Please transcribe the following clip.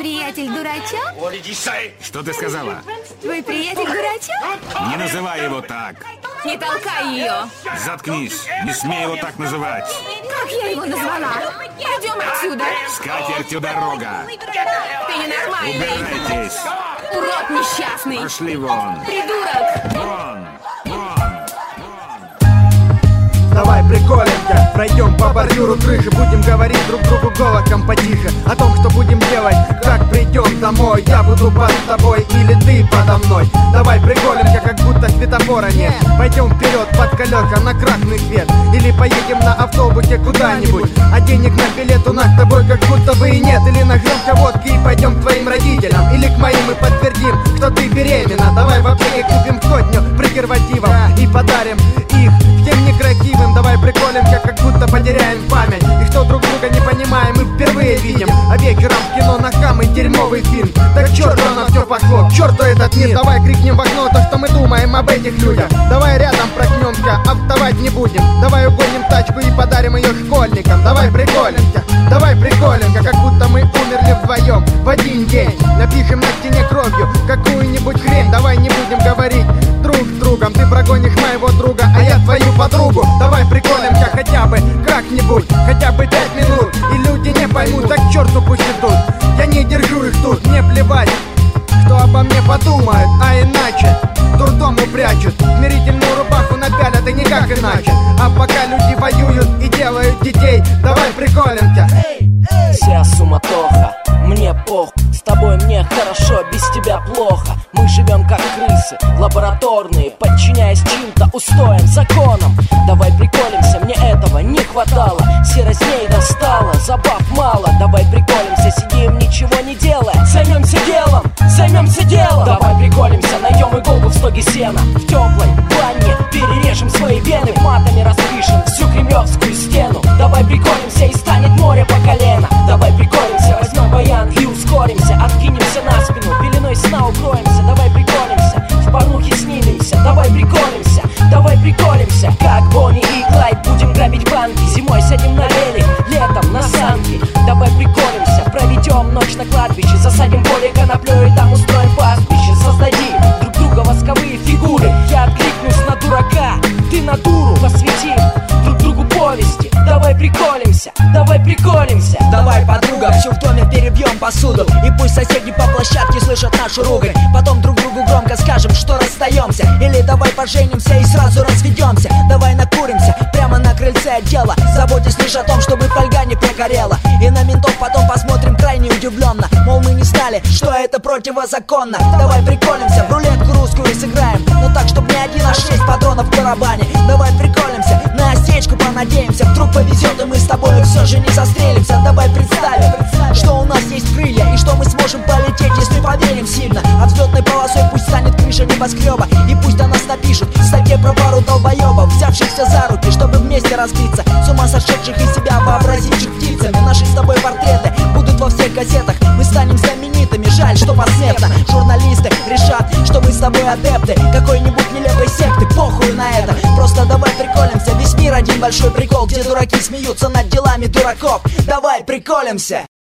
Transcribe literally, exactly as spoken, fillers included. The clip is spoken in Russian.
приятель дурачок? Что ты сказала? Твой приятель дурачок? Не называй его так. Не толкай ее. Заткнись. Не смей его так называть. Как я его назвала? Пойдем отсюда. Скатертью дорога. Ты ненормальный. Убирайтесь. Урод несчастный. Пошли вон. Придурок. Вон. Вон. Давай приколенько, пройдем по бордюру крыши. Будем говорить друг другу голосом потише о том, что будем делать, как придем домой. Я буду под тобой или ты подо мной. Давай приколенько, как будто светофора нет. Пойдем вперед под колеса на красный свет. Или поедем на автобусе куда-нибудь, а денег на билет у нас с тобой как будто бы и нет. Или нагрёмся водки и пойдем к твоим родителям, или к моим и подтвердим, что ты беременна. Давай в аптеке купим сотню презервативов и подарим их всем некрасивым. Давай приколемся, как будто потеряем память, и что друг друга не понимаем, мы впервые видим. А вечером в кино на самый дерьмовый фильм. Так черт на все пошло, к черту этот мир. Давай крикнем в окно то, что мы думаем об этих людях. Давай рядом проснемся, а вставать не будем. Давай угоним тачку и подарим ее школьникам. Давай приколемся, давай приколемся, как будто мы умерли вдвоем в один день. Напишем на стене кровью какую-нибудь хрень. Давай не будем говорить друг с другом. Ты прогонишь моего друга, а я твою подругу. Давай приколемся хотя бы как-нибудь, хотя бы пять минут, и люди не поймут, так к черту пусть идут. Я не держу их тут, мне плевать, что обо мне подумают, а иначе дурдом упрячут, смирительную рубаху напялят и никак иначе. А пока люди воюют и делают детей, давай приколемся. Вся суматоха, мне похуй. С тобой мне хорошо, без тебя плохо. Мы живем как крысы, лабораторные, подчиняясь чьим-то устоям, законам. Давай приколемся, мне этого не хватало. Серость ней достала, забав мало. Давай приколемся, сидим, ничего не делая. Займемся делом, займемся делом. Давай приколемся, найдем иголку в стоге сена. В теплой бане перережем свои вены, матами распишем всю кремлевскую стену. Давай приколемся, и станет море по колено. Давай приколемся, возьмем баян и ускоримся. Откинемся на спину, пеленой сна укроемся. Давай приколемся, в порнухе снимемся. Давай приколемся, давай приколемся, как Бонни и Клайд. Будем грабить банки, зимой сядем на велик, летом на санки. Давай приколемся, проведем ночь на кладбище. Засадим поле коноплёй и там устроим пастбище. Создадим друг друга восковые фигуры. Я откликнусь на дурака, ты на дуру. Посвятим друг другу повести. Давай приколемся, давай приколемся. Давай, подруга, все в доме перебьем посуду, и пусть соседи по площадке слышат нашу ругань. Потом друг другу громко скажем, что расстаемся. Или давай поженимся и сразу разведемся. Давай накуримся прямо на крыльце отдела, заботясь лишь о том, чтобы фольга не прогорела. И на ментов потом посмотрим крайне удивленно, мол, мы не знали, что это противозаконно. Давай приколемся, в рулетку русскую сыграем, но так, чтобы не один, а шесть патронов в барабане. Давай приколемся, на осечку понадеемся. Вдруг повезет, и мы с тобой все же не застрелимся. Давай представим, что у нас есть крылья, и что мы сможем полететь, если поверим сильно. А взлетной полосой пусть станет крыша небоскреба, и пусть о нас напишут в статье про пару долбоебов, взявшихся за руки, чтобы вместе разбиться, с ума сошедших из себя вообразивших птицами. Наши с тобой портреты будут во всех газетах, мы станем знаменитыми, жаль, что посмертно. Журналисты решат, что мы с тобой адепты какой-нибудь нелепой секты, похуй на это. Просто давай приколемся, весь мир один большой прикол, где дураки смеются над делами дураков. Давай приколемся.